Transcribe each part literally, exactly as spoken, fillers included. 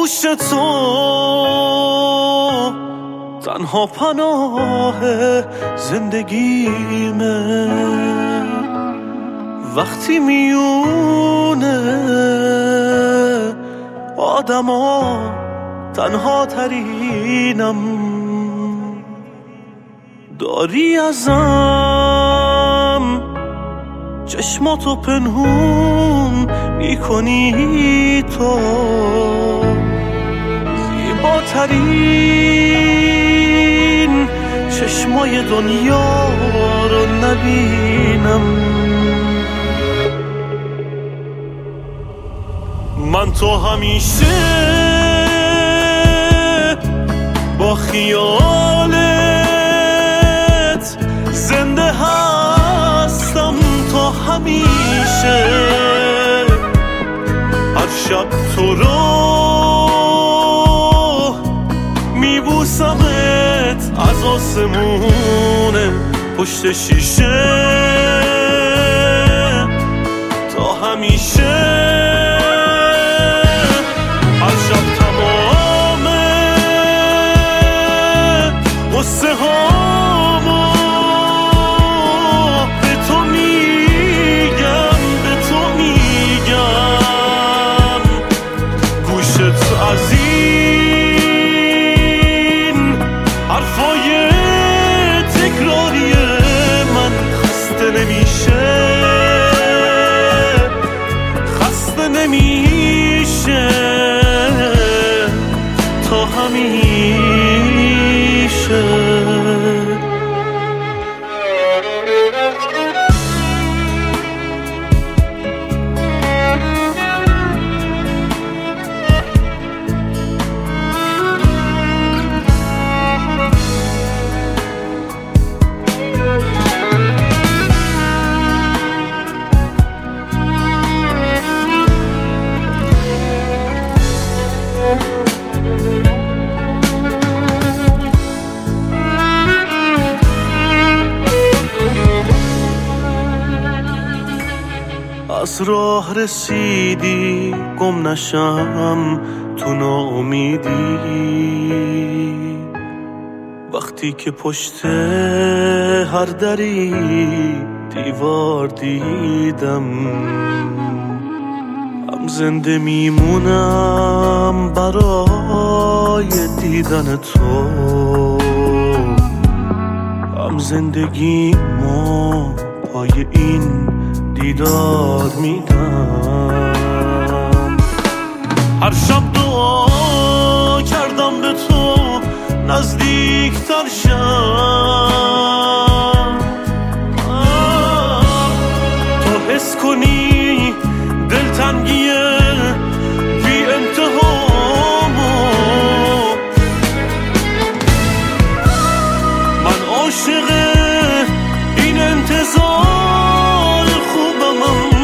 آغوش تو تنها پناه زندگیمه، وقتی میونه آدما تنها ترینم، داری ازم چشماتو پنهون میکنی، تو زیباترین چشمای دنیا رو نبینم. من تو همیشه با خیالت زنده هستم، تا همیشه هر شب تو رو میبوسمت از آسمون پشت شیشه، تا همیشه هر شب تمام قصه هامو به تو میگم، به تو میگم، گوشت از این حرفای تکراری من خسته نمیشه، خسته نمیشه تا همیشه. از راه رسیدی گم نشم تو ناامیدی، وقتی که پشت هر دری دیوار دیدم، هم زنده میمونم برای دیدن تو، هم زندگیمو پای این دیدار میدم. هر شب دعا کردم به تو نزدیکتر شم، تو حس کنی دلتنگی بی انتهامو، من عاشق این انتظار خوبم،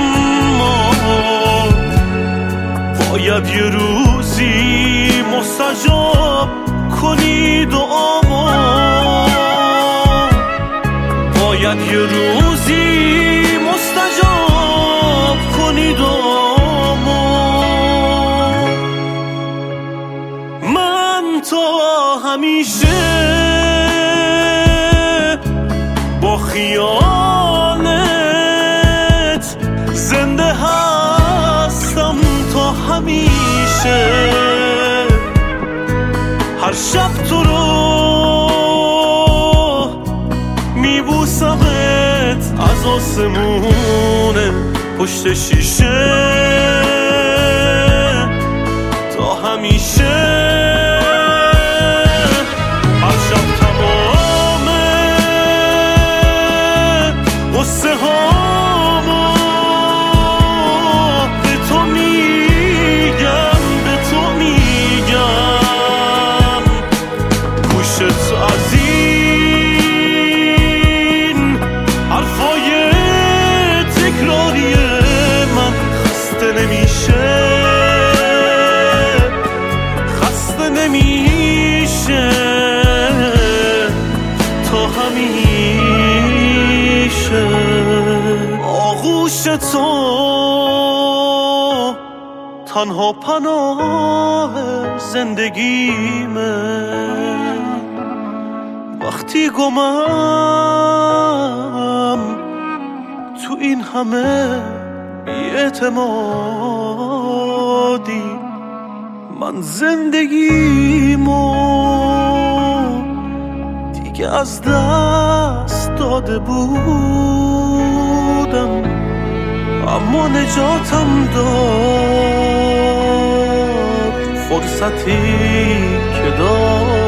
اما باید یه روزی مستجاب کنی دعامو، باید یه روزی مستجاب کنی دعامو. من تو همیشه با خیالت زنده هستم، تا همیشه هر شب تو رو میبوسمت از آسمون پشت شیشه، تا همیشه هر شب تمام قصه هامو به تو میگم، به تو میگم، گوشت از این حرفای تکراری من خسته نمیشه، خسته نمیشه تا همیشه. آغوش تو تنها پناه زندگیمه. وقتی گمم تو این همه بی‌اعتمادی، من زندگیمو دیگه از دست داده بودم، اما نجاتم داد فرصتی که داد